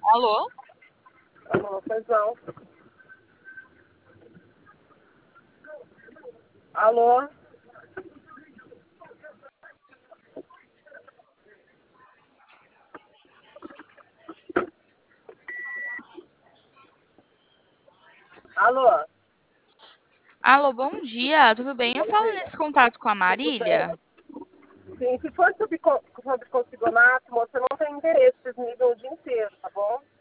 Alô? Alô, pois não. Alô? Alô? Alô, bom dia, tudo bem? Eu Bom falo dia. nesse contato com a Tudo bem? Marília. Sim, se for sobre consigonato, moça, não tem interesse, vocês me ligam o dia inteiro, tá bom?